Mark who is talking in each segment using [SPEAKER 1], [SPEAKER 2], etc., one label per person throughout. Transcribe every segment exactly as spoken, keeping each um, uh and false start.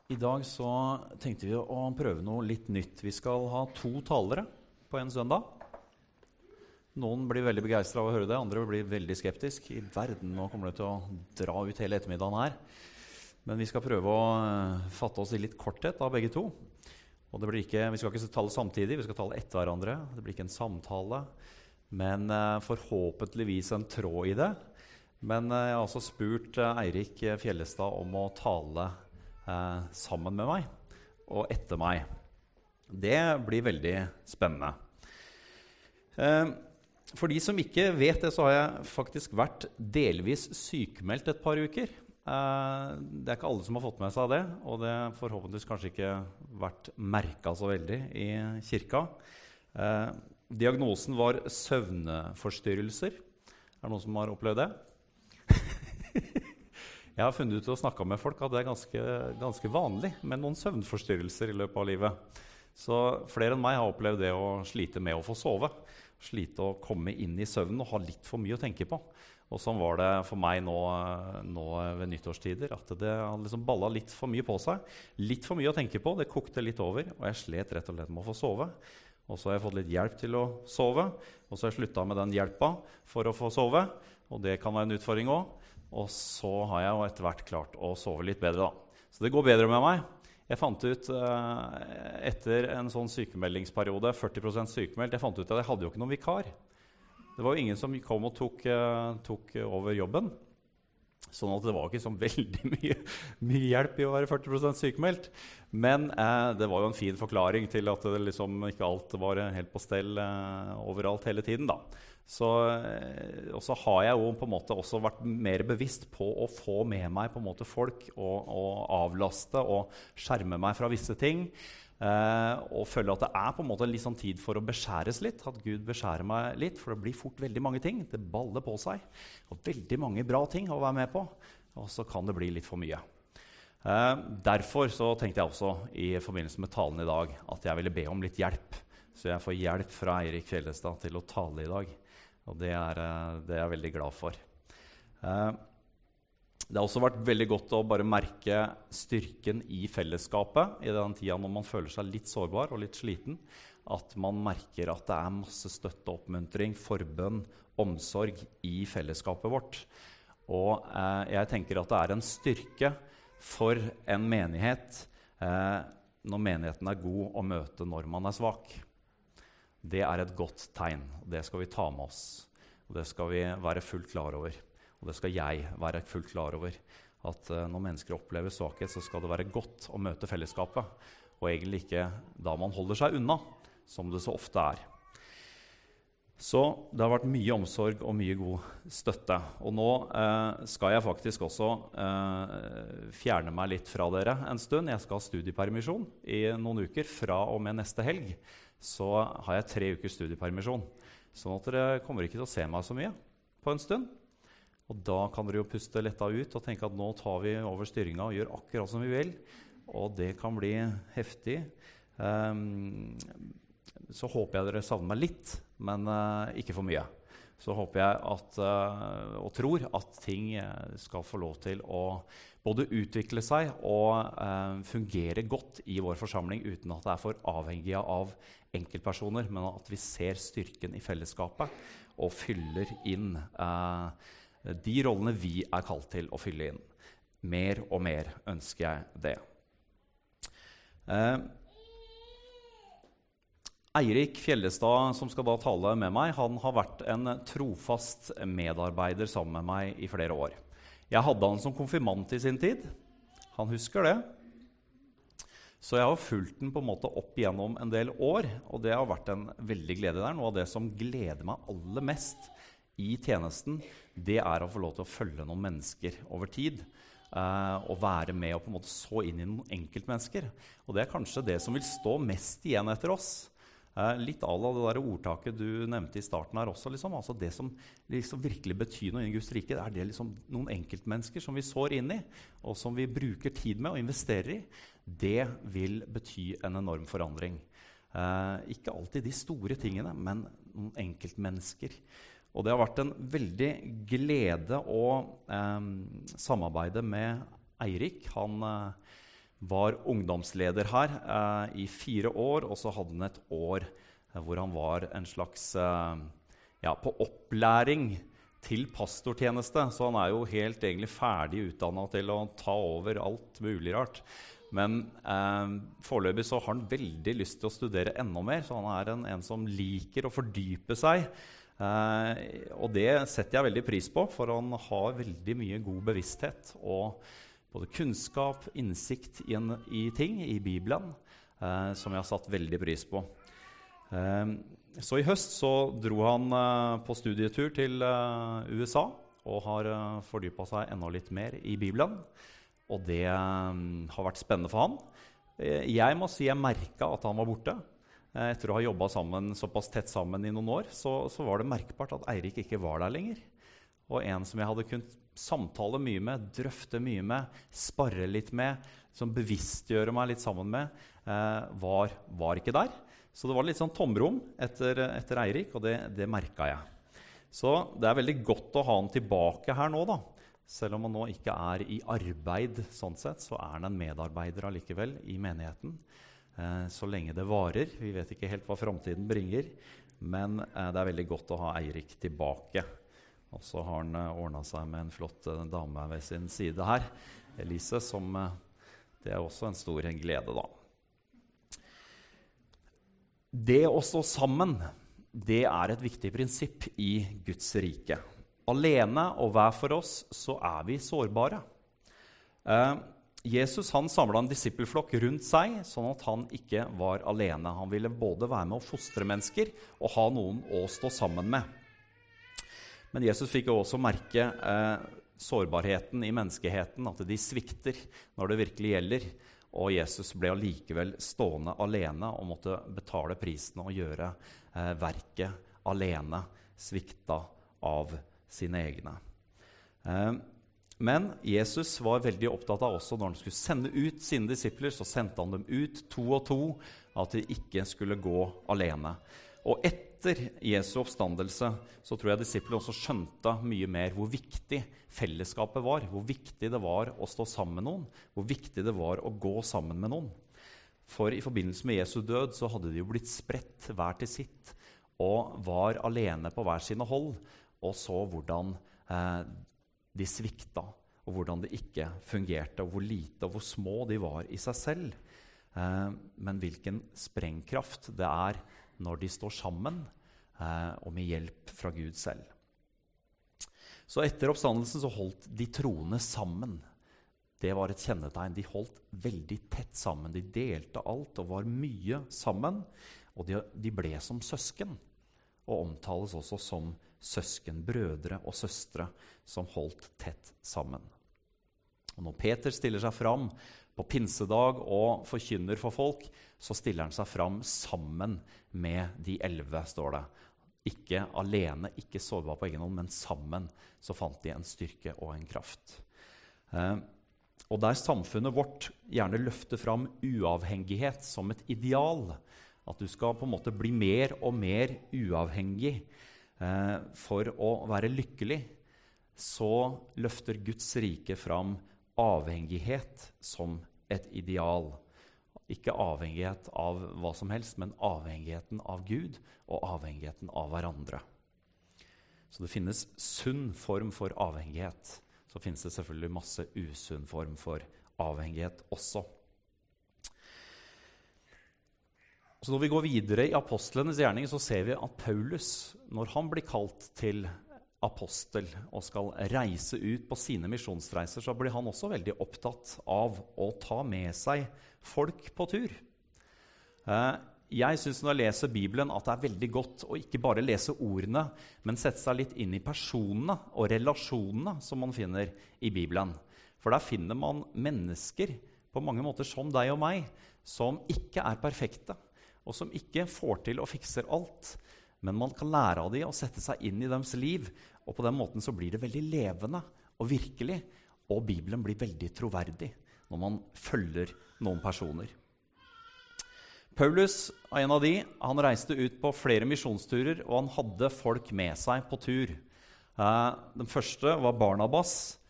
[SPEAKER 1] I dag så tenkte vi å prøve noe litt nytt. Vi skal ha to talere på en søndag. Noen blir veldig begeistret av å høre det, andre blir veldig skeptisk. I verden, nå kommer det til å dra ut hele ettermiddagen her. Men vi skal prøve å fatte oss i litt korthet av begge to. Og det blir ikke, vi skal ikke tale samtidig, vi skal tale etter hverandre. Det blir ikke en samtale, men forhåpentligvis en tråd i det. Men jeg har også spurt Eirik Fjellestad om å tale Eh, sammen med meg og etter meg. Det blir veldig spennende. Eh, for de som ikke vet det, så har jeg faktisk vært delvis sykemeldt et par uker. Eh, det er ikke alle som har fått med seg det, og det har forhåpentligvis kanskje ikke vært merket så veldig i kirka. Eh, diagnosen var søvnforstyrrelser. Er det noen som har opplevd det? Jeg har funnet ut å snakke med folk at det er ganske, ganske vanlig med noen søvnforstyrrelser i løpet av livet. Så flere enn meg har opplevd det å slite med å få sove. Slite å komme inn i søvnen og ha litt for mye å tenke på. Og sånn var det for meg nå, nå ved nyttårstider, at det hadde liksom ballet litt for mye på seg. Litt for mye å tenke på, det kokte litt over, og jeg slet rett og slett med å få sove. Og så har jeg fått litt hjelp til å sove, og så har jeg sluttet med den hjelpa for å få sove, og det kan være en utfordring også. Og så har jeg jo etter hvert klart å sove litt bedre da. Så det går bedre med meg. Jeg fant ut eh, etter en sånn sykemeldingsperiode, førti prosent sykemeldt, jeg fant ut at jeg hadde jo ikke noen vikar. Det var jo ingen som kom og tok, eh, tok over jobben. Sånn at det var ikke så veldig mye, mye hjelp i å være førti prosent sykemeldt. Men eh, det var jo en fin forklaring til at det liksom ikke alt var helt på stell eh, overalt hele tiden da. Så, og så har jeg jo på en måte også vært mer bevisst på å få med meg på en måte folk og, og avlaste og skjerme meg fra visse ting. Eh, og føle at det er på en måte litt sånn tid for å beskjæres litt, at Gud beskjærer meg litt, for det blir fort veldig mange ting. Det baller på seg, og veldig mange bra ting å være med på, og så kan det bli litt for mye. Eh, derfor så tenkte jeg også i forbindelse med talen i dag at jeg ville be om litt hjelp. Så jeg får hjelp fra Eirik Fjellestad til å tale i dag. Og det er, det er jeg veldig glad for. Eh, det har også vært veldig godt å bare merke styrken i fellesskapet i den tiden når man føler seg litt sårbar og litt sliten. At man merker at det er masse støtte, oppmuntring, forbønn, omsorg i fellesskapet vårt. Og eh, jeg tenker at det er en styrke for en menighet eh, når menigheten er god å møte når man er svak. Det er et godt tegn, og det skal vi ta med oss. Og det skal vi være fullt klar over. Og det skal jeg være fullt klar over. At uh, når mennesker opplever svakhet, så skal det være godt å møte fellesskapet. Og egentlig ikke da man holder seg unna, som det så ofte er. Så det har vært mye omsorg og mye god støtte. Og nå uh, skal jeg faktisk også uh, fjerne meg litt fra dere en stund. Jeg skal ha studiepermisjon i noen uker fra og med neste helg. Så har jeg tre ukers studiepermisjon. Sånn at dere kommer ikke til å se meg så mye på en stund. Og da kan dere jo puste letta ut og tenke at nå tar vi over styringen og gjør akkurat som vi vil. Og det kan bli heftig. Um, så håper jeg dere savner meg litt, men uh, ikke for mye. Så håper jeg at, uh, og tror at ting skal få lov til å både utvikle seg og uh, fungere godt i vår forsamling uten at det er for avhengig av enkeltpersoner, men at vi ser styrken i fellesskapet og fyller inn uh, de rollene vi er kalt til å fylle inn. Mer og mer ønsker jeg det. Uh, Eirik Fjellestad, som skal da tale med meg, han har vært en trofast medarbeider sammen med meg i flere år. Jeg hadde han som konfirmant i sin tid. Han husker det. Så jeg har fulgt den på en måte opp igjennom en del år, og det har vært en veldig glede der. Noe av det som gleder meg aller mest i tjenesten, det er å få lov til å følge noen mennesker over tid, eh, og være med og på en måte så inn i noen enkeltmennesker. Og det er kanskje det som vil stå mest igjen etter oss. Eh, litt av det der ordtaket du nevnte i starten her også, liksom. Altså det som liksom virkelig betyr noe i Guds rike, er det liksom noen enkeltmennesker som vi sår inn i, og som vi bruker tid med og investerer i. Det vil bety en enorm forandring. Eh, ikke alltid de store tingene, men noen enkeltmennesker. Og det har vært en veldig glede å eh, samarbeide med Eirik. Han eh, var ungdomsleder her eh, i fire år, og så hadde han et år eh, hvor han var en slags eh, ja, på opplæring til pastortjeneste. Så han er jo helt egentlig ferdig utdannet til å ta over alt mulig rart. Men eh, foreløpig så har han veldig lyst til å studere enda mer, så han er en, en som liker å fordype seg. Eh, og det setter jeg veldig pris på, for han har veldig mye god bevissthet og både kunnskap, innsikt i, en, i ting i Bibelen, eh, som jeg har satt veldig pris på. Eh, så i høst så dro han eh, på studietur til eh, U S A, og har eh, fordypet seg enda litt mer i Bibelen. Og det eh, har vært spennende for han. Eh, jeg må si jeg merket at han var borte. Eh, etter å ha jobbet sammen, såpass tett sammen i noen år, så, så var det merkbart at Eirik ikke var der lenger. Og en som jeg hadde kunnet samtale mye med, drøfte mye med, sparre litt med, som bevisstgjøre meg litt sammen med, eh, var, var ikke der. Så det var litt sånn tomrom etter, etter Eirik, og det, det merket jeg. Så det er veldig godt å ha han tilbake her nå, da. Selv om han nå ikke er i arbeid, sånn sett, så er han en medarbeider allikevel i menigheten. Eh, så lenge det varer. Vi vet ikke helt hva fremtiden bringer, men eh, det er veldig godt å ha Eirik tilbake. Og så har han uh, ordnet seg med en flott uh, dame ved sin side her, Elise, som uh, det er også en stor glede da. Det å stå sammen, det er et viktig prinsipp i Guds rike. Alene og hver for oss, så er vi sårbare. Uh, Jesus han samlet en disippelflokk rundt seg, sånn at han ikke var alene. Han ville både være med å fostre mennesker og ha noen å stå sammen med. Men Jesus fikk jo også merke eh, sårbarheten i menneskeheten, at de svikter når det virkelig gjelder. Og Jesus ble allikevel stående alene og måtte betale prisen og gjøre eh, verket alene, svikta av sine egne. Eh, men Jesus var veldig opptatt av også når han skulle sende ut sine disipler, så sendte han dem ut to og to, at de ikke skulle gå alene. Og etter Jesu oppstandelse så tror jeg disiplene også skjønte mye mer hvor viktig fellesskapet var, hvor viktig det var å stå sammen med noen, hvor viktig det var å gå sammen med noen. For i forbindelse med Jesu død så hadde de jo blitt spredt hver til sitt, og var alene på hver sine hold, og så hvordan eh, de svikta, og hvordan det ikke fungerte, og hvor lite og hvor små de var i seg selv. Eh, men hvilken sprengkraft det er når de står sammen, eh, og med hjelp fra Gud selv. Så etter oppstandelsen så holdt de troende sammen. Det var et kjennetegn. De holdt veldig tett sammen. De delte alt og var mye sammen. Og de, de ble som søsken, og omtales også som søsken, brødre og søstre, som holdt tett sammen. Og når Peter stiller seg fram på pinsedag og forkynner for folk, så stiller han seg fram sammen med de elleve, står det. Ikke alene, ikke sårbar på egen hånd, men sammen så fant de en styrke og en kraft. Eh, og der samfunnet vårt gjerne løfter fram uavhengighet som et ideal, at du skal på en måte bli mer og mer uavhengig eh, for å være lykkelig, så løfter Guds rike fram avhengighet som et ideal. Ikke avhengighet av hva som helst, men avhengigheten av Gud og avhengigheten av hverandre. Så det finnes sunn form for avhengighet. Så finnes det selvfølgelig masse usunn form for avhengighet også. Så når vi går videre i apostlenes gjerning, så ser vi at Paulus, når han blir kalt til apostel og skal reise ut på sine misjonsreiser, så blir han også veldig opptatt av å ta med seg folk på tur. Jeg synes når jeg leser Bibelen at det er veldig godt å ikke bare lese ordene, men sette seg litt inn i personene og relasjonene som man finner i Bibelen. For der finner man mennesker på mange måter som deg og meg, som ikke er perfekte, og som ikke får til og fikser alt. Men man kan lære av dem og sette seg inn i deres liv, og på den måten så blir det veldig levende og virkelig, og Bibelen blir veldig troverdig når man følger noen personer. Paulus er en av de. Han reiste ut på flere misjonsturer, og han hadde folk med seg på tur. Eh, den første var Barnabas,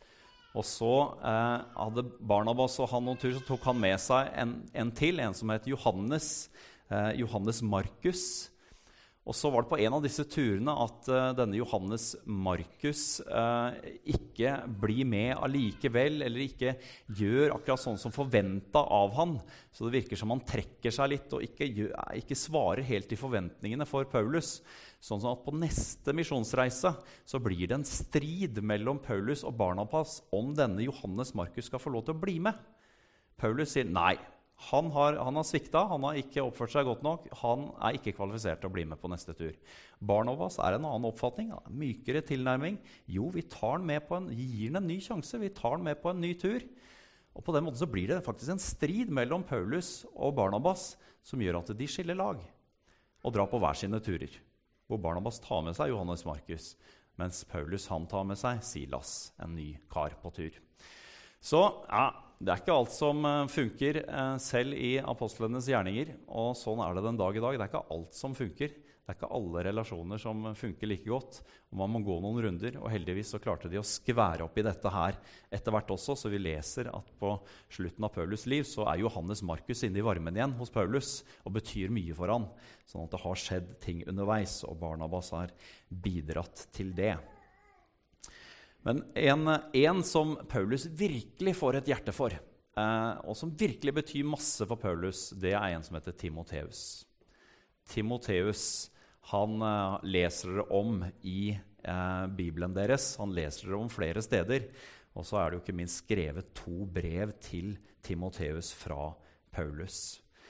[SPEAKER 1] Og så eh, hadde Barnabas og han noen tur, så tok han med seg en, en til, en som het Johannes, eh, Johannes Markus. Og så var det på en av disse turene at uh, denne Johannes Markus uh, ikke blir med allikevel, eller ikke gjør akkurat sånn som forventet av han. Så det virker som han trekker seg litt og ikke, gjør, ikke svarer helt til forventningene for Paulus. Sånn at på neste misjonsreise så blir det en strid mellom Paulus og Barnabas om denne Johannes Markus skal få lov til å bli med. Paulus sier nei. Han har, han har svikta, han har ikke oppført seg godt nok, han er ikke kvalifisert til å bli med på neste tur. Barnabas er en annen oppfatning, mykere tilnærming. Jo, vi tar han med på en, gir han en ny sjanse, vi tar han med på en ny tur. Og på den måten så blir det faktisk en strid mellom Paulus og Barnabas som gjør at de skiller lag og drar på hver sine turer. Hvor Barnabas tar med seg Johannes Markus, mens Paulus han tar med seg Silas, en ny kar på tur. Så ja, det er ikke alt som funker eh, selv i apostlenes gjerninger, og sånn er det den dag i dag. Det er ikke alt som funker. Det er ikke alle relasjoner som funker like godt, og man må gå noen runder, og heldigvis så klarte de å skvære opp i dette her etter hvert også, så vi leser at på slutten av Paulus liv så er Johannes Markus inne i varmen igjen hos Paulus, og betyr mye for han, sånn at det har skjedd ting underveis, og Barnabas har bidratt til det. Men en, en som Paulus virkelig får et hjerte for, eh, og som virkelig betyr masse for Paulus, det er en som heter Timotheus. Timotheus, han eh, leser dere om i eh, Bibelen deres, han leser dere om flere steder, og så er det jo ikke minst skrevet to brev til Timotheus fra Paulus.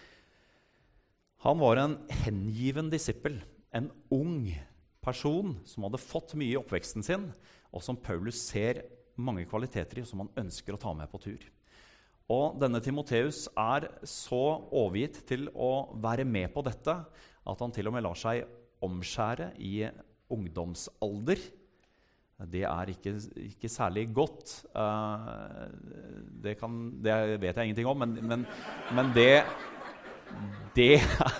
[SPEAKER 1] Han var en hengiven disippel, en ung person som hadde fått mye i oppveksten sin, og som Paulus ser mange kvaliteter i, som han ønsker å ta med på tur. Og denne Timotheus er så overgitt til å være med på dette, at han til og med lar seg omskjære i ungdomsalder. Det er ikke, ikke særlig godt. Uh, det, kan, det vet jeg ingenting om, men, men, men det... det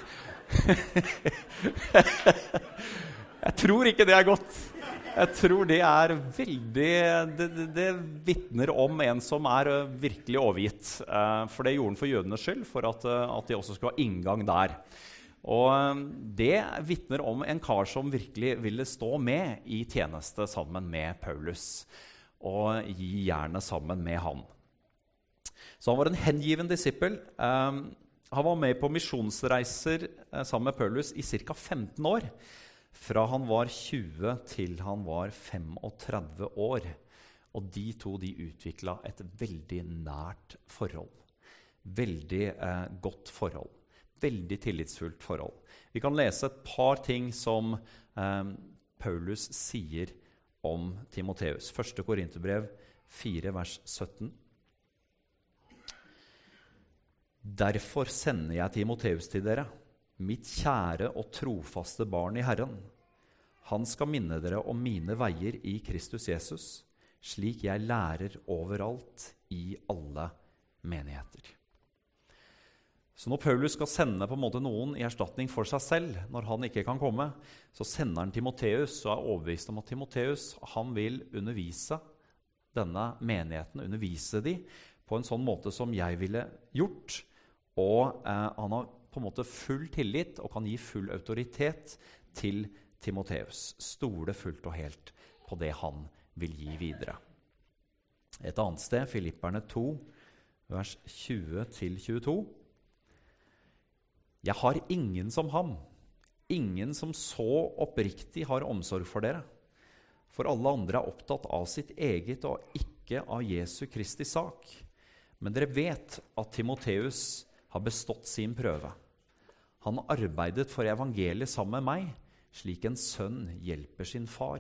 [SPEAKER 1] Jeg tror ikke det er godt. Jeg tror det er veldig, det, det, det vitner om en som er virkelig overgitt. For det gjorde han for jødenes skyld, for at, at de også skulle ha inngang der. Og det vitner om en kar som virkelig ville stå med i tjeneste sammen med Paulus, og gi jernet sammen med han. Så han var en hengiven disippel. Han var med på misjonsreiser sammen med Paulus i cirka femten år, fra han var tjue til han var femogtredve år. Og de to de utviklet et veldig nært forhold. Veldig eh, godt forhold. Veldig tillitsfullt forhold. Vi kan lese et par ting som eh, Paulus sier om Timotheus. Første Korinterbrev fire, vers sytten. Derfor sender jeg Timotheus til dere, mitt kjære og trofaste barn i Herren. Han skal minne dere om mine veier i Kristus Jesus, slik jeg lærer overalt i alle menigheter. Så når Paulus skal sende på en måte noen i erstatning for seg selv, når han ikke kan komme, så sender han Timotheus, og er overbevist om at Timotheus han vil undervise denne menigheten, undervise de på en sånn måte som jeg ville gjort, og eh, han har på en måte full tillit og kan gi full autoritet til Timotheus. Stole fullt og helt på det han vil gi videre. Et annet sted, Filipperne to, vers tjue til tjueto. Jeg har ingen som ham, ingen som så oppriktig har omsorg for dere. For alle andre er opptatt av sitt eget og ikke av Jesu Kristi sak. Men dere vet at Timotheus har bestått sin prøve. Han arbeidet for evangeliet sammen med meg, slik en sønn hjelper sin far.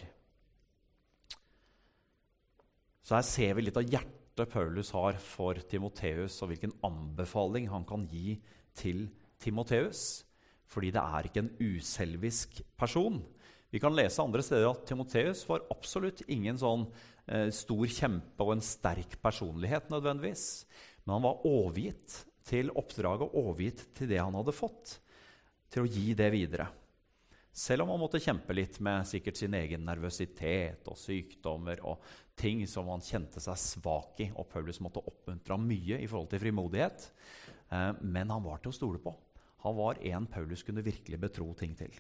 [SPEAKER 1] Så her ser vi litt av hjertet Paulus har for Timotheus, og hvilken anbefaling han kan gi til Timotheus, fordi det er ikke en uselvisk person. Vi kan lese andre steder at Timotheus var absolutt ingen sånn eh, stor kjempe og en sterk personlighet nødvendigvis, men han var overgitt til oppdraget, overgitt til det han hadde fått, til å gi det videre. Selv om han måtte kjempe litt med sikkert sin egen nervøsitet og sykdommer og ting som han kjente seg svak i, og Paulus måtte oppmuntre ham mye i forhold til frimodighet. Eh, men han var til å stole på. Han var en Paulus kunne virkelig betro ting til.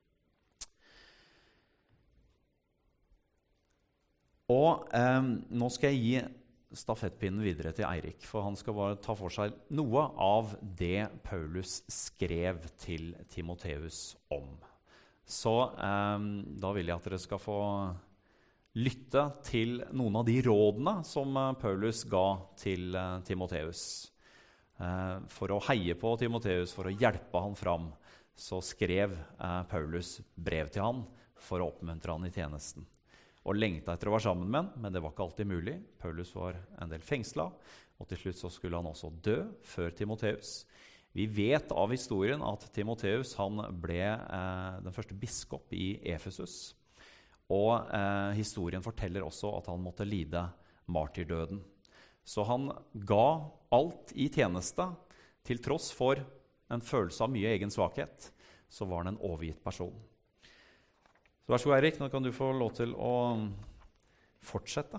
[SPEAKER 1] Og eh, nå skal jeg gi stafettpinnen videre til Eirik, for han skal bare ta for seg noe av det Paulus skrev til Timotheus om. Så eh, da vil jeg at dere skal få lytte til noen av de rådene som Paulus ga til eh, Timotheus. Eh, for å heie på Timotheus, for å hjelpe han fram, så skrev eh, Paulus brev til han for å oppmuntre han i tjenesten. Og lengta etter å være sammen med han, men det var ikke alltid mulig. Paulus var en del fengslet, og til slutt så skulle han også dø før Timotheus. Vi vet av historien at Timotheus han ble eh, den første biskop i Efesus. Og eh, historien forteller også at han måtte lide martyrdøden. Så han ga alt i tjeneste, til tross for en følelse av mye egen svakhet, så var han en overgitt person. Så vær så god, Eirik, nå kan du få lov til å fortsette.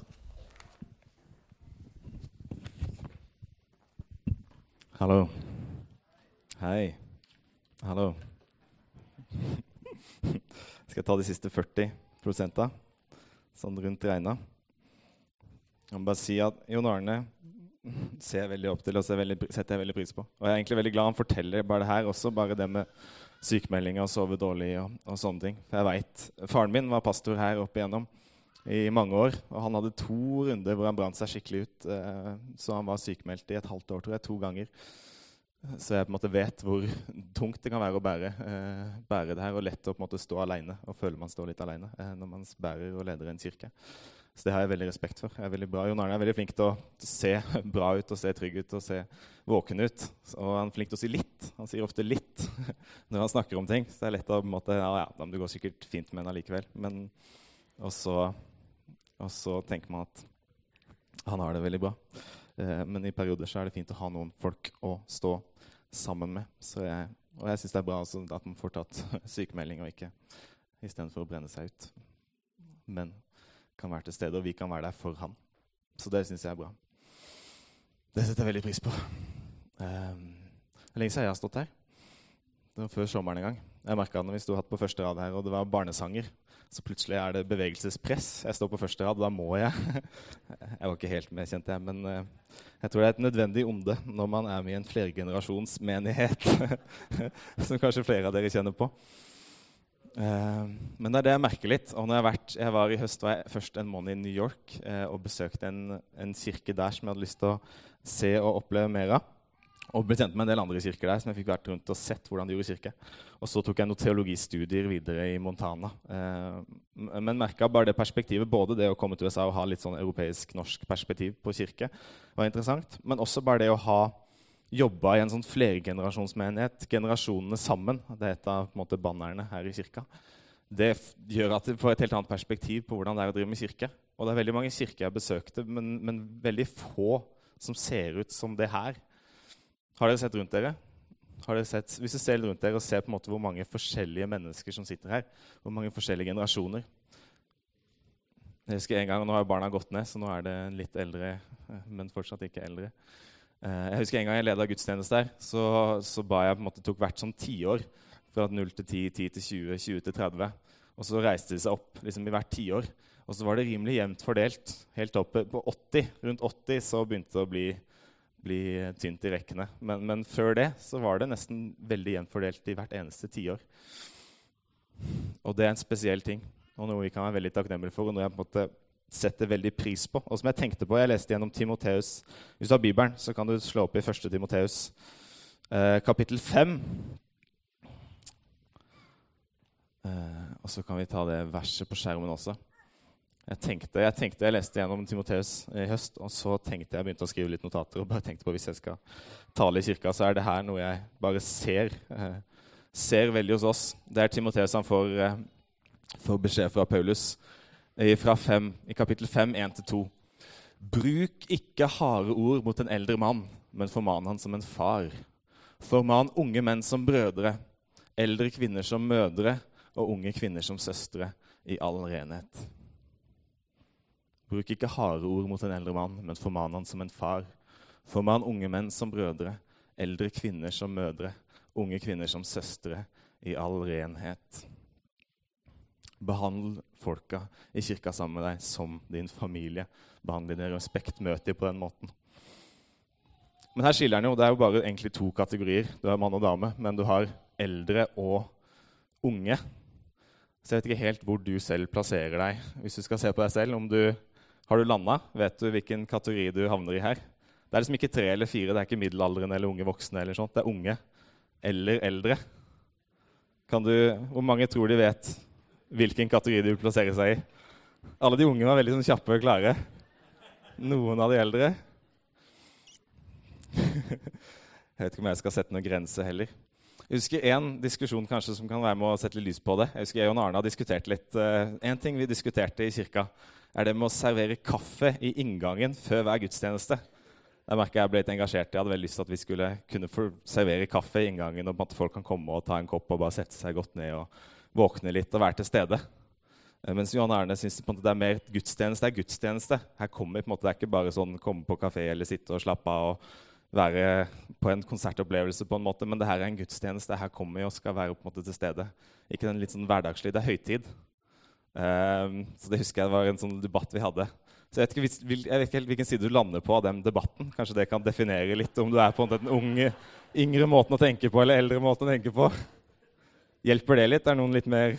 [SPEAKER 2] Hallo. Hei. Hallo. Skal jeg ta de siste førti prosenta, sånn rundt regna. Jeg må bare si at Jon Arne ser jeg veldig opp til og ser veldig, setter jeg veldig pris på. Og jeg er egentlig veldig glad han forteller bare det her også, bare det med sykemeldinger og sove dårlig og, og sånne ting. For jeg vet, faren min var pastor her oppe igjennom i mange år, og han hadde to runder hvor han brant seg skikkelig ut, eh, så han var sykemeldt i et halvt år, tror jeg, to ganger. Så jeg på en måte vet hvor tungt det kan være å bære, eh, bære det her, og lett å på en måte stå alene, og føle man står litt alene eh, når man bærer og leder en kirke. Så det har jeg veldig respekt for. Jeg er veldig bra. Jon Arne er veldig flink til å se bra ut, og se trygg ut, og se våken ut. Og han er flink til å si litt. Han sier ofte litt når han snakker om ting. Så det er lett å på en måte, ja, ja, det går sikkert fint med henne allikevel. Men og så, og så tenker man at han har det veldig bra. Eh, men i perioder så er det fint å ha noen folk å stå sammen med. Så jeg, og jeg synes det er bra også at man får tatt sykemelding og ikke i stedet for å brenne seg ut. Men kan være til stede, og vi kan være der for han. Så det synes jeg er bra. Det setter jeg veldig pris på. Um, lenge siden jeg har stått her. Det var før sommeren en gang. Jeg merket når vi stod hatt på første rad her, og det var barnesanger. Så plutselig er det bevegelsespress. Jeg står på første rad, da må jeg. Jeg var ikke helt med, kjente jeg, men uh, jeg tror det er et nødvendig onde når man er med i en flergenerasjonsmenighet, som kanskje flere av dere kjenner på. Uh, men det er det jeg merker litt. Og når jeg, har vært, jeg var i høst var jeg først en måned i New York uh, og besøkte en, en kirke der som jeg hadde lyst til å se og oppleve mer av. Og ble kjent med en del andre kirker der som jeg fikk vært rundt og sett hvordan de gjorde kirke. Og så tok jeg noen teologistudier videre i Montana. Uh, men merket bare det perspektivet, både det å komme til U S A og ha litt sånn europeisk-norsk perspektiv på kirke var interessant, men også bare det å ha jobba i en sånn flergenerasjonsmenighet, generasjonene sammen, det er et av på en måte, bannerne her i kirka. Det f- gjør at det får et helt annet perspektiv på hvordan det er å drive med kirke. Og det er veldig mange kirker jeg besøkte, men, men veldig få som ser ut som det her. Har dere sett rundt dere? Har dere sett, hvis dere ser rundt dere og ser på en måte hvor mange forskjellige mennesker som sitter her, hvor mange forskjellige generasjoner. Jeg husker en gang, nå har barna gått ned, så nå er det litt eldre, men fortsatt ikke eldre. Jeg husker en gang jeg ledet gudstjeneste der, så, så ba jeg på en måte tok hvert sånn ti år, fra null til ti, ti til tjue, tjue til tretti, og så reiste de seg opp liksom i hvert ti år, og så var det rimelig jevnt fordelt, helt oppe på åtti, rundt åtti så begynte det å bli, bli tynt i rekkene, men, men før det så var det nesten veldig jevnt fordelt i hvert eneste ti år. Og det er en spesiell ting, og noe vi kan være veldig takknemlige for, og noe jeg på en måte setter veldig pris på. Og som jeg tenkte på, jeg leste gjennom Timotheus. Hvis du har Bibelen, så kan du slå opp i første Timotheus, eh, kapittel fem. Eh, og så kan vi ta det verset på skjermen også. Jeg tenkte, jeg tenkte, jeg leste gjennom Timotheus i høst, og så tenkte jeg begynte å skrive litt notater, og bare tenkte på hvis jeg skal tale i kirka, så er det her noe jeg bare ser, eh, ser veldig hos oss. Det er Timotheus han får, eh, får beskjed fra Paulus, Fra fem, i kapittel fem, en til to. Bruk ikke harde ord mot en eldre mann, men forman han som en far. Forman unge menn som brødre, eldre kvinner som mødre, og unge kvinner som søstre i all renhet. Bruk ikke harde ord mot en eldre mann, men forman han som en far. Forman unge menn som brødre, eldre kvinner som mødre, unge kvinner som søstre i all renhet. Behandl folka i kirka sammen med deg som din familie. Behandl dine respekt, møt dem på den måten. Men her skiller han jo, det er jo bare egentlig to kategorier. Du har mann og dame, men du har eldre og unge. Så jeg vet ikke helt hvor du selv plasserer deg. Hvis du skal se på deg selv, om du, har du landet? Vet du hvilken kategori du havner i her? Det er liksom ikke tre eller fire, det er ikke middelaldrende eller unge voksne eller sånt. Det er unge eller eldre. Kan du, hvor mange tror de vet hvilken kategori de vil plassere seg i? Alle de unge var veldig sånn kjappe og klare. Noen av de eldre. Jeg vet ikke om jeg skal sette noen grense heller. Jeg husker en diskusjon kanskje som kan være med å sette litt lys på det. Jeg husker jeg og Arne har diskutert litt. Uh, en ting vi diskuterte i kirka er det med å servere kaffe i inngangen før hver gudstjeneste. Jeg merker jeg ble litt engasjert. Jeg hadde veldig lyst til at vi skulle kunne servere kaffe i inngangen, og at folk kan komme og ta en kopp og bare sette seg godt ned og våkne litt og være til stede. Uh, mens Johan Arne synes på en måte det er mer gudstjeneste. Det er gudstjeneste. Her kommer på en måte, det er ikke bare sånn komme på kafé eller sitte og slappe av og være på en konsertopplevelse på en måte, men det her er en gudstjeneste. Her kommer vi og skal være på en måte til stede. Ikke den litt sånn hverdagslig, det er høytid. Um, så det husker jeg det var en sånn debatt vi hadde. Så jeg vet, ikke, jeg vet ikke helt hvilken side du lander på av den debatten. Kanskje det kan definere litt om du er på en måte den unge, yngre måten å tenke på, eller eldre måten å tenke på. Hjelper det litt? Er noen litt mer...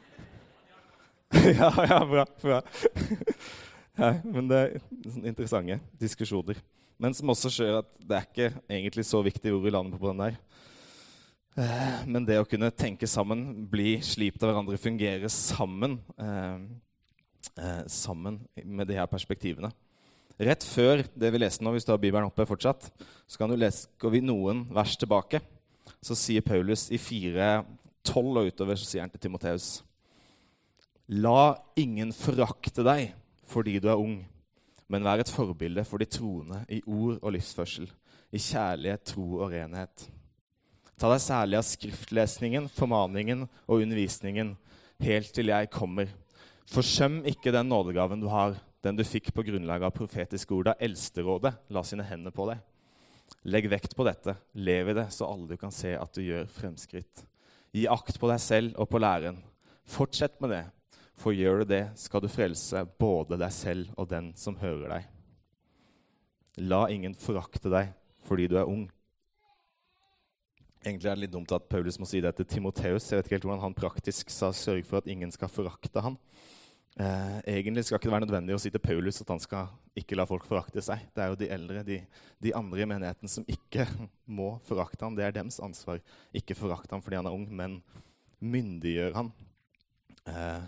[SPEAKER 2] ja, ja, bra, bra. ja, men det er interessante diskusjoner. Men som også skjer at det er ikke egentlig så viktig hvor vi lander på den der. Eh, men det å kunne tenke sammen, bli slipt av hverandre, fungere sammen, eh, eh, sammen med de her perspektivene. Rett før det vi leste nå, hvis du har Bibelen oppe fortsatt, så kan du lese, går vi noen vers tilbake. Så sier Paulus i fire tolv og utover, så sier han til Timotheus: La ingen forakte deg fordi du er ung, men vær et forbilde for de troende i ord og livsførsel, i kjærlighet, tro og renhet. Ta deg særlig av skriftlesningen, formaningen og undervisningen, helt til jeg kommer. Forsøm ikke den nådegaven du har, den du fikk på grunnlag av profetiske ord, da eldsterådet la sine hender på deg. Legg vekt på dette, lev i det, så alle du kan se at du gjør fremskritt. Gi akt på deg selv og på læren. Fortsett med det. For gjør du det, skal du frelse både deg selv og den som hører deg. La ingen forakte deg fordi du er ung. Egentlig er det litt dumt at Paulus må si det til Timotheus. Jeg vet ikke helt hvordan han praktisk sa sørg for at ingen skal forakte han. Eh, egentlig skal ikke det være nødvendig å si til Paulus at han skal ikke la folk forakte seg. Det er jo de eldre, de, de andre i menigheten som ikke må forakte han. Det er dems ansvar. Ikke forakte han fordi han er ung, men myndiggjør han. Eh,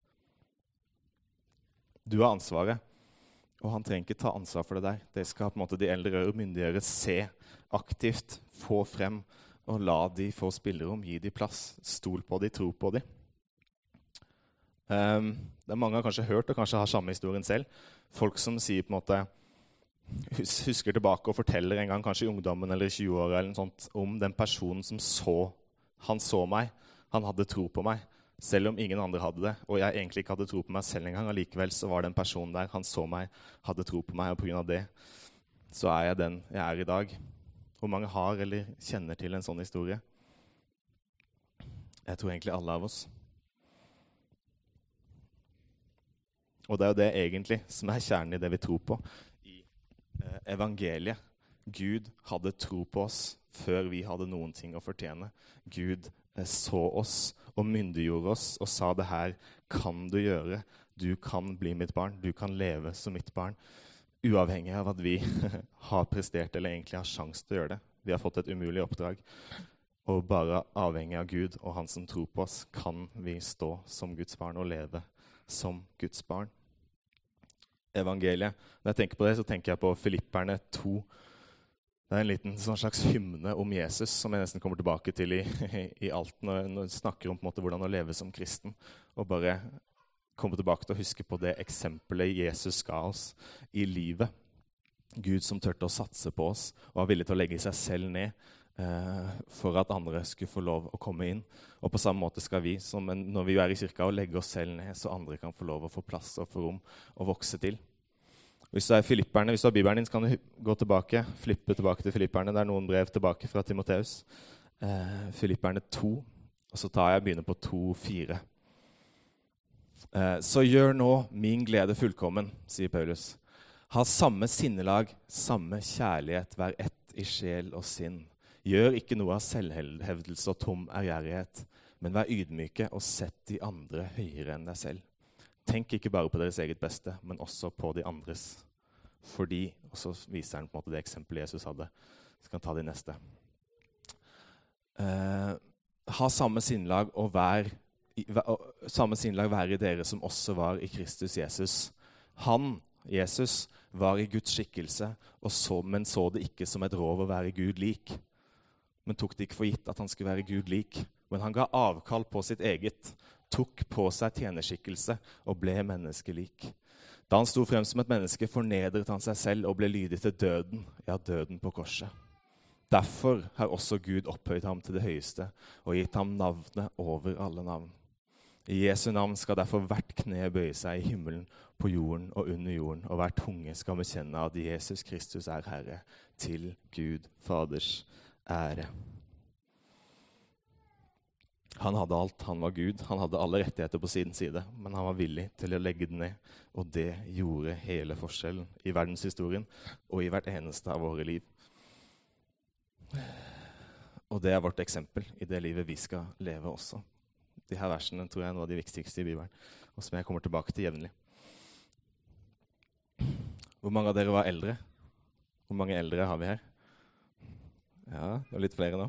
[SPEAKER 2] Du har ansvaret, og han trenger ikke ta ansvar for det der. Det skal på en måte de eldre og myndiggjøre se aktivt, få frem, og la de få spillerom, gi de plass, stol på de, tro på de. Um, det er mange har kanskje hørt, og kanskje har samme historien selv. Folk som sier på en måte, hus husker tilbake og forteller en gang, kanskje i ungdommen eller i tjue-åra eller noe sånt, om den personen som så, han så meg, han hadde tro på meg. Selv om ingen andre hadde det, og jeg egentlig ikke hadde tro på meg selv en gang, og likevel så var den personen der, han så meg, hadde tro på meg, og på grunn av det så er jeg den jeg er i dag. Hvor mange har eller kjenner til en sånn historie? Jeg tror egentlig alle av oss. Og det er jo det egentlig som er kjernen i det vi tror på. I eh, evangeliet. Gud hadde tro på oss før vi hadde noen ting å fortjene. Gud så oss og myndiggjorde oss og sa det her kan du gjøre. Du kan bli mitt barn. Du kan leve som mitt barn. Uavhengig av at vi har prestert eller egentlig har sjans til å gjøre det. Vi har fått et umulig oppdrag. Og bare avhengig av Gud og han som tror på oss, kan vi stå som Guds barn og leve som Guds barn. Evangeliet. Når jeg tenker på det, så tenker jeg på Filipperne to. Det er en liten sånn slags hymne om Jesus som jeg nesten kommer tilbake til i, i, i alt når, når jeg snakker om på en måte, hvordan å leve som kristen. Og bare komme tilbake til å huske på det eksempelet Jesus ga oss i livet. Gud som tørte å satse på oss og var villig til å legge seg selv ned eh, for at andre skulle få lov å komme inn. Og på samme måte skal vi, som en, når vi er i kirka, og legge oss selv ned, så andre kan få lov å få plass og få rom og vokse til. Hvis du er Filipperne, hvis du har Bibelen din, så kan du gå tilbake, flippe tilbake til Filipperne. Det er noen brev tilbake fra Timoteus. Eh, Filipperne to, og så tar jeg og begynner på to fire. Eh, så gjør nå min glede fullkommen, sier Paulus. Ha samme sinnelag, samme kjærlighet, vær ett i sjel og sinn. Gjør ikke noe av selvhevdelse og tom ærgjerrighet, men vær ydmyke og sett de andre høyere enn deg selv. Tenk ikke bare på deres eget beste, men også på de andres. Fordi, og så viser han på en måte det eksempelet Jesus hadde. Så kan jeg ta de neste. Eh, ha samme sinnlag og vær, i, og, samme sinnlag være i dere som også var i Kristus Jesus. Han, Jesus, var i Guds skikkelse, og så, men så det ikke som et rov å være Gud lik. Men tok det ikke for gitt at han skulle være Gud lik. Men han ga avkall på sitt eget, tok på seg tjenerskikkelse og ble menneskelik. Da han sto frem som et menneske, fornedret han seg selv og ble lydig til døden, ja, døden på korset. Derfor har også Gud opphøyt ham til det høyeste og gitt ham navnet over alle navn. I Jesu navn skal derfor hvert kne bøye seg i himmelen, på jorden og under jorden, og hver tunge skal bekjenne at Jesus Kristus er Herre, til Gud Faders ære. Han hadde alt, han var Gud, han hadde alle rettigheter på sin side, men han var villig til å legge det ned, og det gjorde hele forskjellen i verdenshistorien og i hvert eneste av våre liv. Og det er vårt eksempel i det livet vi skal leve også. De her versene tror jeg er noe av de viktigste i Bibelen, og som jeg kommer tilbake til jevnlig. Hvor mange av dere var eldre? Hvor mange eldre har vi her? Ja, det er litt flere nå.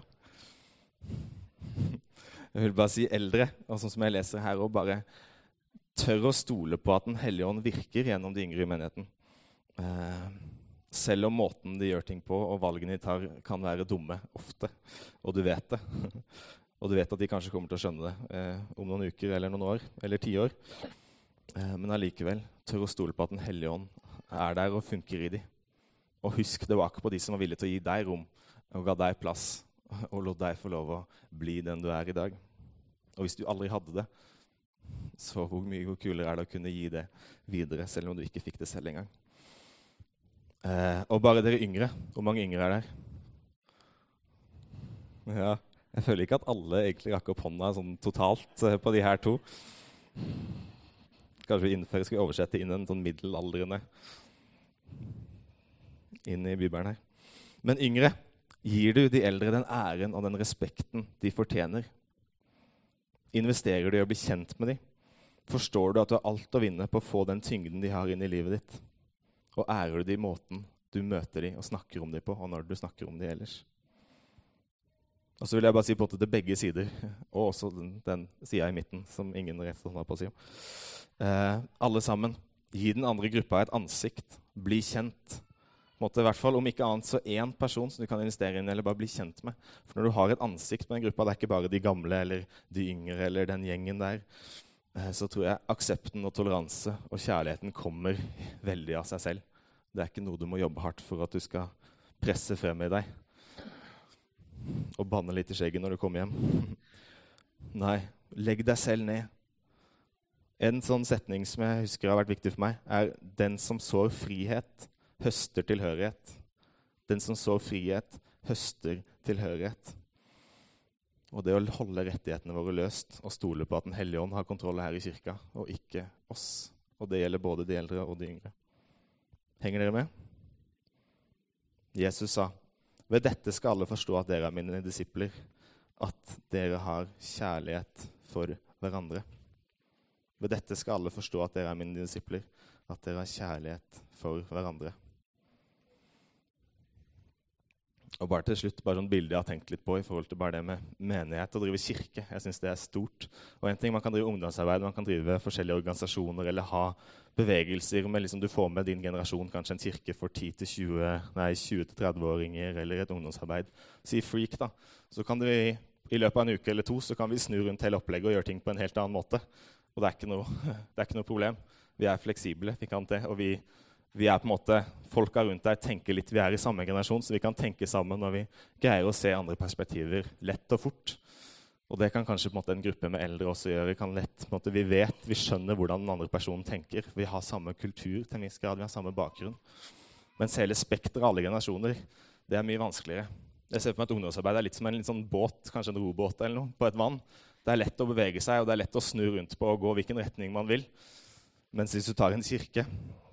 [SPEAKER 2] Jeg vil bare si eldre, og sånn som jeg leser her også, bare tør å stole på at Den hellige ånd virker gjennom de yngre i menigheten. Eh, selv om måten de gjør ting på, og valgene de tar, kan være dumme ofte, og du vet det. Og du vet at de kanskje kommer til å skjønne det eh, om noen uker, eller noen år, eller ti år. Eh, men allikevel, tør å stole på at Den hellige ånd er der og funker i de. Og husk tilbake på de som var villige til å gi deg rom, og ga deg plass, og lot deg få lov å bli den du er i dag. Og hvis du aldri hadde det, så hvor mye hvor kulere er det å kunne gi det videre, selv om du ikke fikk det selv engang. Eh, og bare dere yngre, hvor mange yngre er der? Ja, jeg føler ikke at alle egentlig rakk opp hånda sånn totalt eh, på de her to. Kanskje vi innfører, skal vi oversette inn en sånn middelaldrende inn i Bibelen her. Men yngre, gir du de eldre den æren og den respekten de fortjener? Investerer du i å bli kjent med dem? Forstår du at du har alt å vinne på å få den tyngden de har inn i livet ditt? Og ærer du dem i måten du møter dem og snakker om dem på, og når du snakker om dem ellers? Og så vil jeg bare si på til begge sider, og også den, den siden i midten, som ingen rett hånda på å si om. Eh, alle sammen, gi den andre gruppa et ansikt, bli kjent. Måte, i hvert fall, om ikke annet, så en person som du kan investere inn eller bare bli kjent med. For når du har et ansikt på den gruppa, det er ikke bare de gamle eller de yngre eller den gjengen der, eh, så tror jeg aksepten og toleranse og kjærligheten kommer veldig av seg selv. Det er ikke noe du må jobbe hardt for at du skal presse frem i deg. Og banne litt i skjegget når du kommer hjem. Nei, legg deg selv ned. En sånn setning som jeg husker har vært viktig for meg, er den som sår frihet, høster tilhørighet. Den som sår frihet, høster tilhørighet. Og det å holde rettighetene våre løst og stole på at Den hellige ånd har kontroll her i kirka, og ikke oss. Og det gjelder både de eldre og de yngre. Henger dere med? Jesus sa, ved dette skal alle forstå at dere er mine disipler, at dere har kjærlighet for hverandre. Ved dette skal alle forstå at dere er mine disipler, at dere har kjærlighet for hverandre. Og bare til slutt, bare sånn bilde jeg har tenkt litt på i forhold til bare det med menighet og drive kirke. Jeg synes det er stort. Og en ting, man kan drive ungdomsarbeid, man kan drive forskjellige organisasjoner eller ha bevegelser med liksom du får med din generasjon, kanskje en kirke for ti til tjue, nei, tjue til tretti-åringer eller et ungdomsarbeid. Si freak da. Så kan vi i løpet av en uke eller to, så kan vi snu rundt hele opplegget og gjøre ting på en helt annen måte. Og det er ikke noe, det er ikke noe problem. Vi er fleksible, vi kan det, og vi vi er på en måte, folka rundt deg tenker litt, vi er i samme generasjon, så vi kan tenke sammen når vi greier å se andre perspektiver lett og fort. Og det kan kanskje på en måte en gruppe med eldre også gjøre. Vi, kan lett, på en måte, vi vet, vi skjønner hvordan den andre personen tenker. Vi har samme kultur til en viss grad, vi har samme bakgrunn. Mens hele spektret av alle generasjoner, det er mye vanskeligere. Jeg ser på meg at ungdomsarbeid er litt som en litt sånn båt, kanskje en robåt eller noe, på et vann. Det er lett å bevege seg, og det er lett å snu rundt på og gå hvilken retning man vil. Mens hvis du tar en kirke,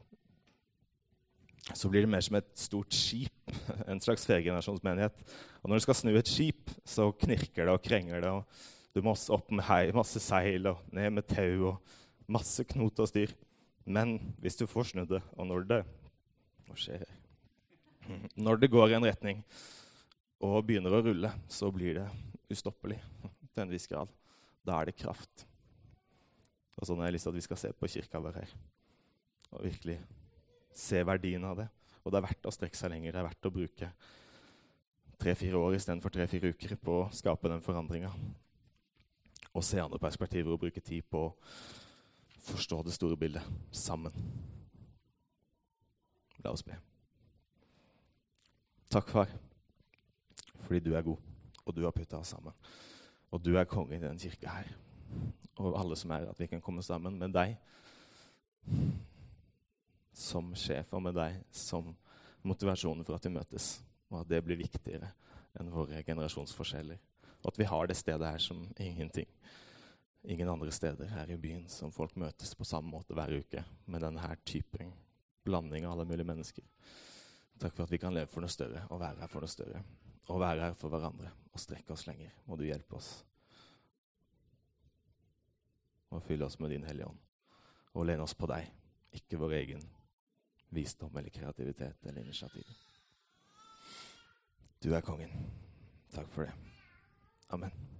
[SPEAKER 2] så blir det mer som et stort skip, en slags flergenerasjonsmenighet. Og når du skal snu et skip, så knirker det og krenger det, og du må også opp med hei, masse seil og ned med tau og masse knot og styr. Men hvis du får snudd det, og når det, hva skjer her? Når det går i en retning og begynner å rulle, så blir det ustoppelig til en viss grad. Da er det kraft. Og sånn har jeg lyst til at vi skal se på kirka vår her, og virkelig se verdien av det. Og det er verdt å strekke seg lenger. Det er verdt å bruke tre-fire år i stedet for tre-fire uker på å skape den forandringen. Og se andre perspektiver og bruke tid på å forstå det store bildet sammen. La oss be. Takk, far, fordi du er god, og du har puttet oss sammen. Og du er kongen i denne kirka her. Og alle som er, at vi kan komme sammen med deg som sjef, og med deg som motivasjonen for at vi møtes, og at det blir viktigere enn våre generasjonsforskjeller. Og at vi har det stedet her som ingenting. Ingen andre steder her i byen som folk møtes på samme måte hver uke, med denne her typen blanding av alle mulige mennesker. Takk for at vi kan leve for noe større, og være her for noe større, og være her for hverandre, og strekke oss lenger. Må du hjelpe oss. Og fylle oss med din Hellige Ånd, og lene oss på deg, ikke vår egen visdom eller kreativitet eller initiativ. Du er kongen. Takk for det. Amen.